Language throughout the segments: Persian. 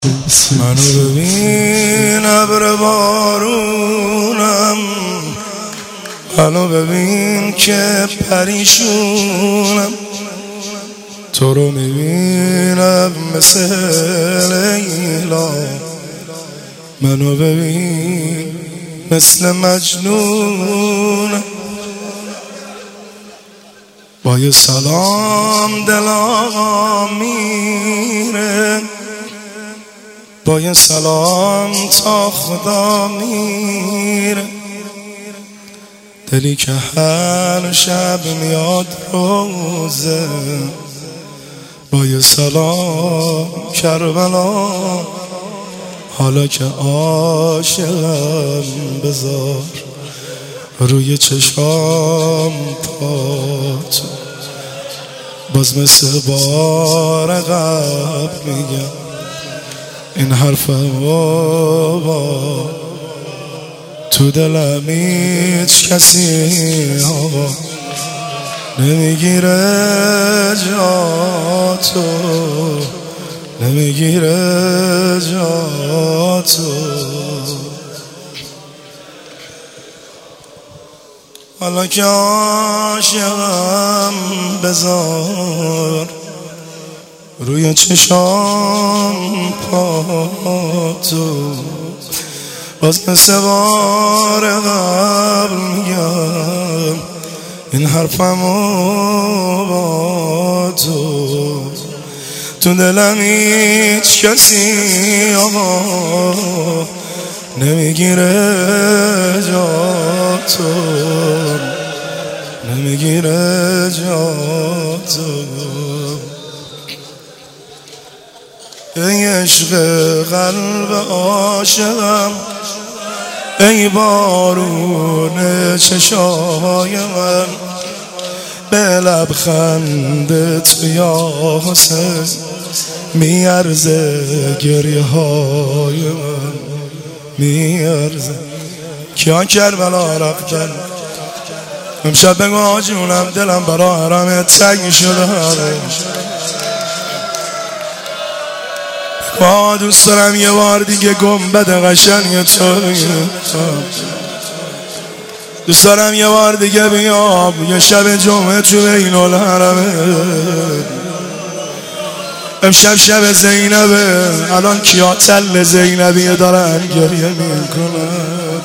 منو ببین ابر بارونم، منو ببین که پریشونم، تو رو میبینم مثل لیلا، منو ببین مثل مجنونم. با یه سلام دل آقا میره، با یه سلام تا خدا میره، دلی که هر شب میاد روزه، با یه سلام کربلا، حالا که عاشقم بذار روی چشام پات، باز مثل بار قبل میگم این حرفمو با تو دلم هیچ کسی آقا نمیگیره، جاتو نمیگیره، جاتو. حالا که عاشقم بذار روی چشام پاتو، باز مثل بار قبل میگم این حرفمو با تو دلم هیچ کسی آقا نمیگیره، جاتو نمیگیره، جاتو. ای عشق قلب عاشقم، ای بارون چشای من، به لبخند تو یا حسین میارزه گریه های من، میارزه. کیا کربلا رفتن امشب بگو آجونم، دلم برا حرم تنگ شده، دوست دارم یه بار دیگه گنبد قشنگ تو، دوست دارم یه بار دیگه بیام یه شب جمعه تو بین الحرمه. امشب شب زینبه، الان کیا تل زینبیه دارن گریه میکنن.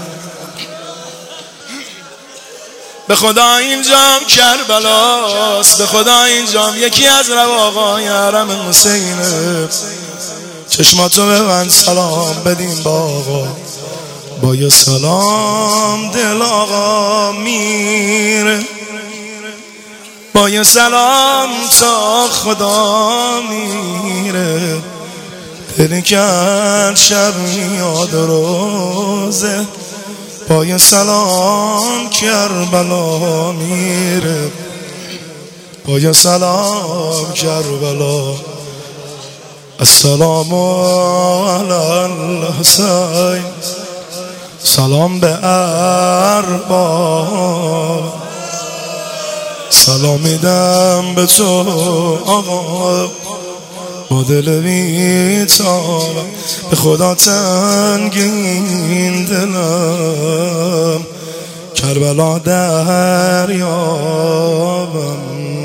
به خدا اینجام کربلاست، به خدا اینجام یکی از رواقای حرم حسینه. چشماتو ببند سلام بدیم با آقا، با یه سلام دل آقا میره، با یه سلام تا خدا میره، دلی که هر شب میاد روزه، با یه سلام کربلا میره، با یه سلام کربلا. السلام علی الحسین، سلام به ارباب، سلام میدم به تو آقا، با دل بی‌طالب به خدا تنگین دلم، کربلا دریابم،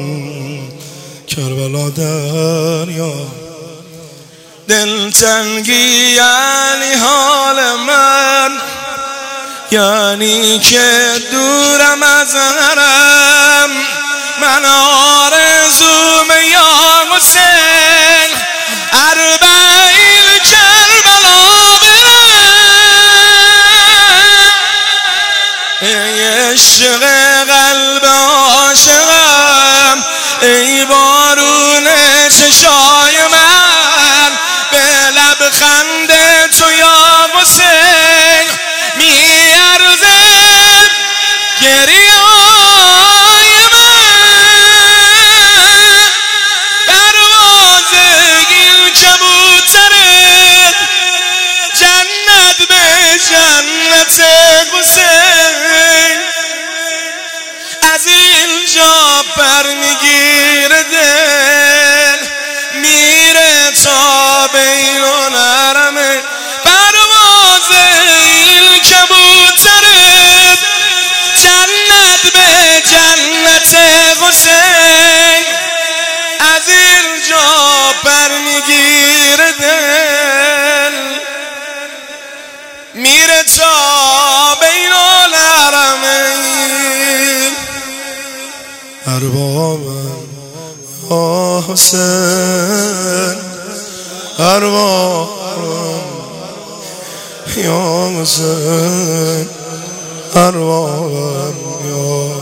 کربلا دریابم. دلتنگی یعنی حال من، یعنی که دورم از حرم، من آرزوم یا حسین اربعین کربلا برم. ای عشق قلب عاشقم، ای بارون چشای من، به لبخند تو یا حسین میارزه گریه های من. پرواز این کبوتره جنت به جنت حسین، از اینجا پر میگیره دل میره تا بین بین الحرمین اربابم یا حسین اربابم یا حسین اربابم یا